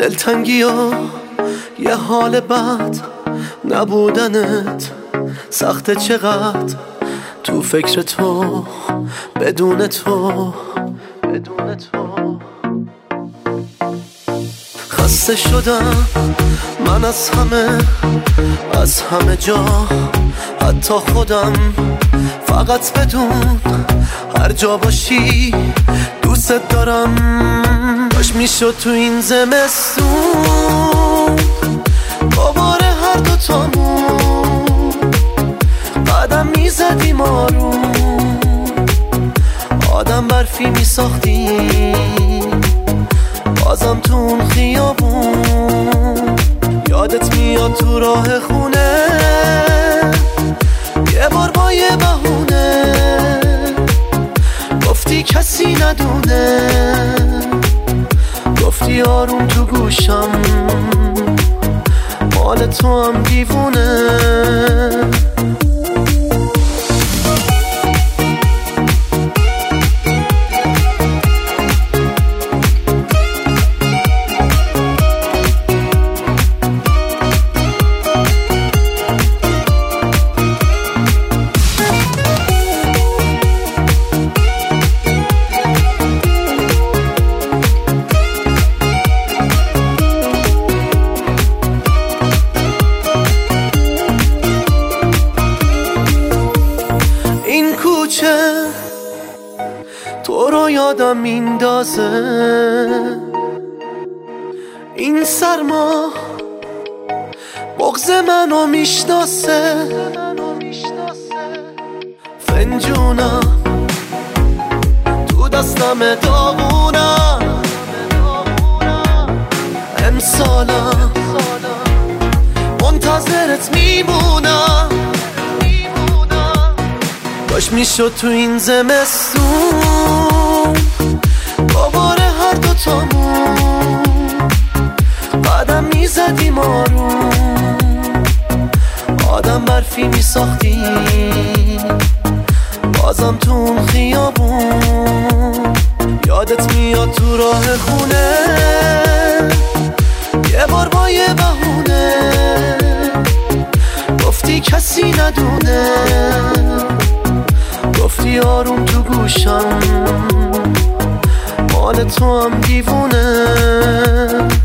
دلتنگی و یه حال بد نبودنت سخته چقدر تو فکر تو بدون تو خسته شدم من از همه جا حتی خودم فقط بدون هر جا باشی دوست دارم کاش میشد تو این زمستون دوباره هر دوتامون قدم میزدیم آروم آدم برفی میساختیم بازم تو اون خیابون یادت میاد تو راه خونه یه بار با یه بهونه گفتی کسی ندونه گفتی آروم تو گوشم مال تو هم دیوونه تو رو یادم میندازه این سرما بغض منو میشناسه فنجونم تو دستم داغونم امسالم منتظرت میمونم کاش میشد تو این زمستون دوباره هر دوتامون قدم میزدیم آروم آدم برفی میساختیم بازم تو اون خیابون یادت میاد تو راه خونه یه بار با یه بهونه گفتی کسی ندونه گفتی آروم تو گوشم مال تو هم دیوونه